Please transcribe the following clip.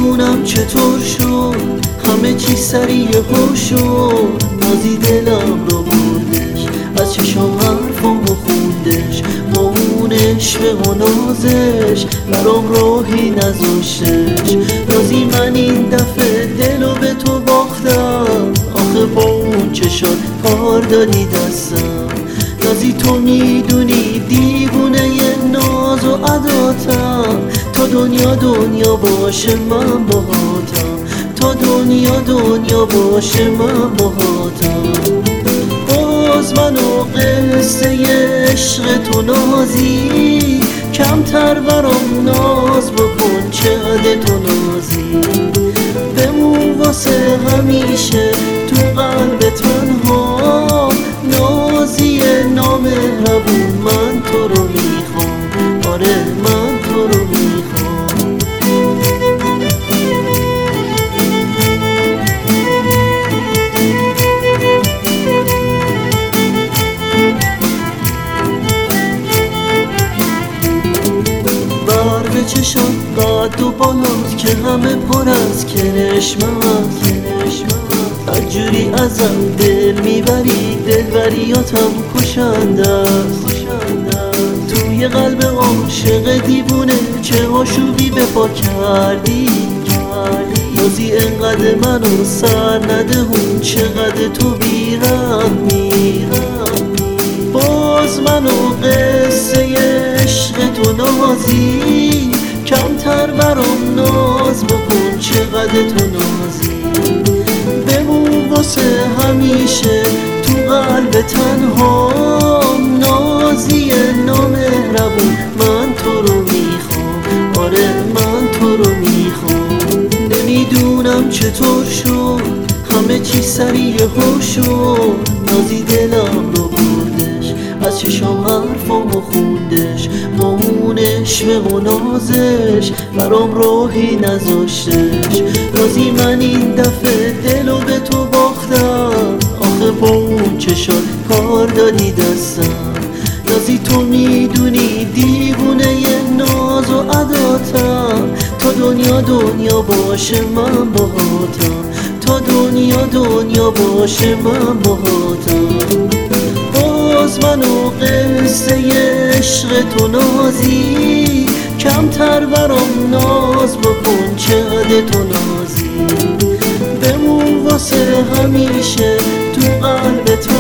نمیدونم چطور شد همه چی سریع هو شد. نازی دلم رو بردش از چشام حرفامو خوندش، با اون عشق و نازش برام راهی نذاشتش. نازی من این دفعه دلو به تو باختم، آخه با اون چشات کار دادی دستم. نازی تو میدونی دیوونه ناز و عداتم، تا دنیا دنیا باشه من باهاتم، تا دنیا دنیا باشه من باهاتم. باز من و قصه عشق تو نازی، کمتر برام ناز بکن چقدر تو نازی. بمون واسه همیشه تو قلب تنها، نازی نامهربون من تو رو میخوام، آره من تو رو میخوام. برق چشات قد و بالات که همه پر از کرشمت، هرجوری ازم دل میبری دلبریاتم کشنده است. توی قلب عاشق دیوونه چه آشوبی به پا کردی. نازی انقدر منو سر ندهون چقدر تو بیرحمی. باز منو قصه عشق تو نازی، کمتر برام ناز بکن چقدر تو نازی. بمون واسه همیشه تو قلب تنها، نازی نامهربون من تو رو میخوام، آره من تو رو میخوام. نمیدونم چطور شد همه چی سریع هو شد. نازی دلم رو بردش از چشام حرفامو خوندش، با اون عشق و نازش برام راهی نذاشتش. نازی من این دفعه دلو به تو باختم، آخه با اون چشات کار دادی دستم. نازی تو میدونی دیوونه ناز و عداتم، تا دنیا دنیا باشه من باهاتم، تا دنیا دنیا باشه من باهاتم. باز منو قصه عشق تو نازی، کمتر برام ناز بکن چقدر تو نازی. بمون واسه همیشه تو قلب تو